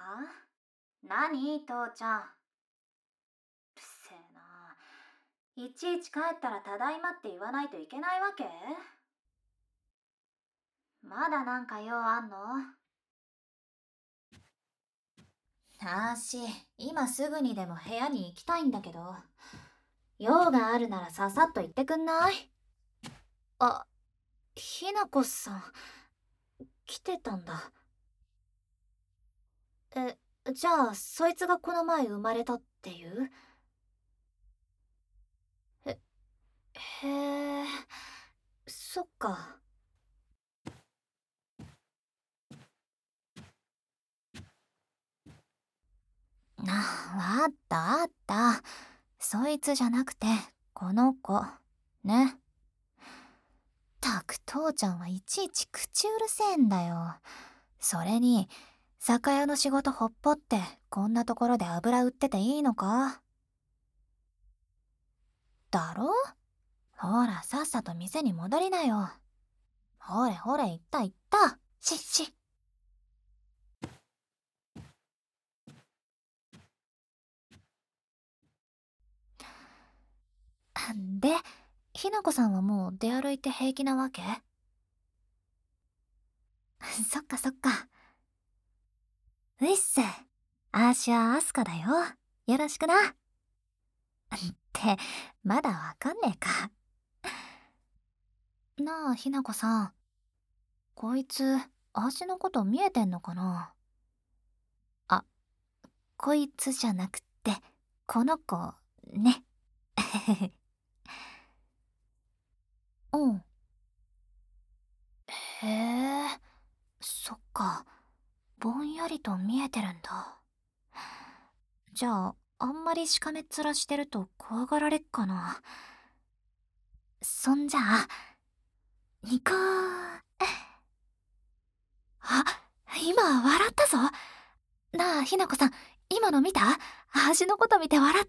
何父ちゃん。うるせえな。いちいち帰ったらただいまって言わないといけないわけ？まだなんか用あんの？今すぐにでも部屋に行きたいんだけど。用があるならささっと言ってくんない？あ、ひなこさん、来てたんだ。じゃあ、そいつがこの前生まれたっていう？へ、へえ、そっか。わあった。そいつじゃなくて、この子。ね。たく父ちゃんはいちいち口うるせえんだよ。それに、酒屋の仕事ほっぽって、こんなところで油売ってていいのか？だろ？ほら、さっさと店に戻りなよ。ほれ、言った。しっし。で、ひなこさんはもう出歩いて平気なわけ？そっか。ういっす。あーしはアスカだよ。よろしくな。って、まだわかんねえか。なあ、ひなこさん。こいつ、あーしのこと見えてんのかな？あ、こいつじゃなくって、この子、ね。うん。へえ、そっか。ぼんやりと見えてるんだ。じゃあ、あんまりしかめっ面してると怖がられっかな。そんじゃあ、ニコー。あ、今笑ったぞ。なあ、ひなこさん、今の見た？味のこと見て笑った。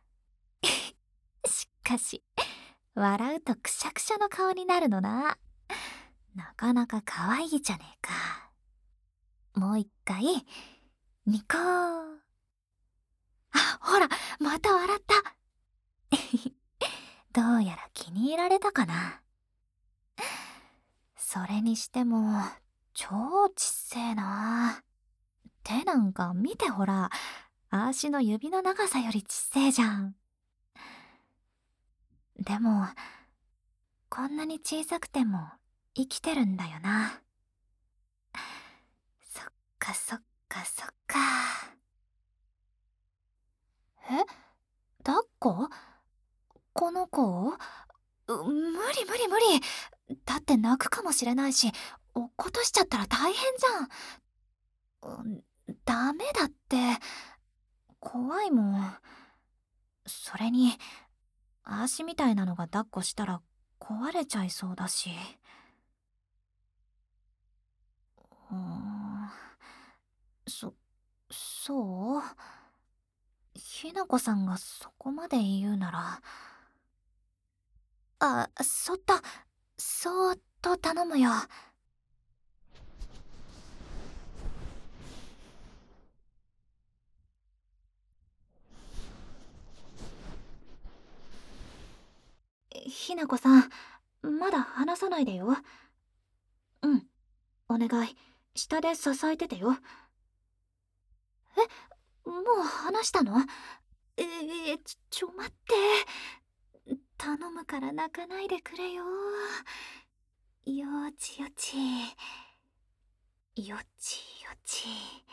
しかし、笑うとくしゃくしゃの顔になるのな。なかなか可愛いじゃねえか。もう一回、ニコー。あ、ほら、また笑った。どうやら気に入られたかな。それにしても、超ちっせえな。手なんか見てほら、足の指の長さよりちっせえじゃん。でも、こんなに小さくても生きてるんだよな。そっか。え、抱っこ？この子？無理。だって泣くかもしれないし、落っことしちゃったら大変じゃん。ダメだって。怖いもん。それに、足みたいなのが抱っこしたら壊れちゃいそうだし。うーん、そう？ひなこさんがそこまで言うなら。あ、そーっと頼むよ。ひなこさん、まだ離さないでよ。うん、お願い。下で支えててよ。もう話したの？待って。頼むから泣かないでくれよ。よちよち。よちよち。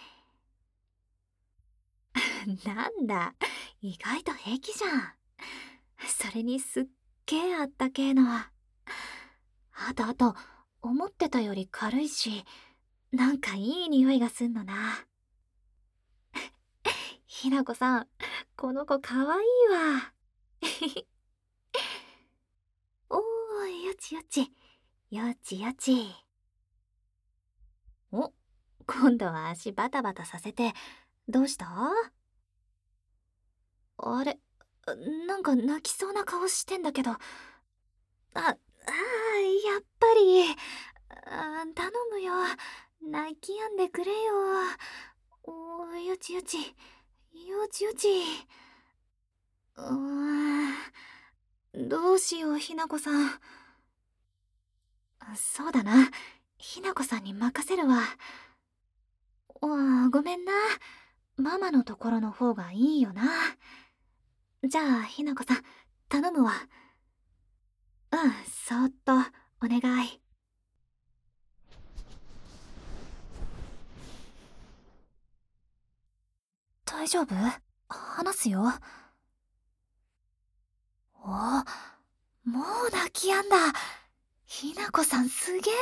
なんだ、意外と平気じゃん。それにすっげえあったけえの。あと、思ってたより軽いし、なんかいい匂いがすんのな。ひなこさん、この子かわいいわ。おー、よちよち。よちよち。お、今度は足バタバタさせて、どうした？あれ、なんか泣きそうな顔してんだけど。やっぱり。頼むよ。泣き止んでくれよ。 よちよち、よちよち。どうしよう、ひなこさん。そうだな。ひなこさんに任せるわ。ごめんな。ママのところの方がいいよな。じゃあ、ひなこさん、頼むわ。そーっと、お願い。大丈夫？話すよ。もう泣き止んだ。ひなこさんすげえ。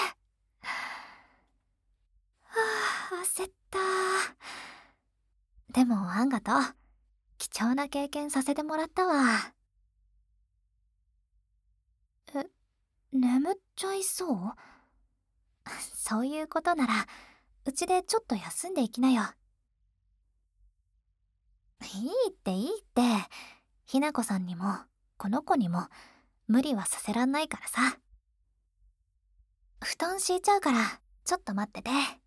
焦った。でもあんがとう。貴重な経験させてもらったわ。え、眠っちゃいそう？そういうことなら、うちでちょっと休んでいきなよ。いいっていいって。ひなこさんにも、この子にも、無理はさせらんないからさ。布団敷いちゃうから、ちょっと待ってて。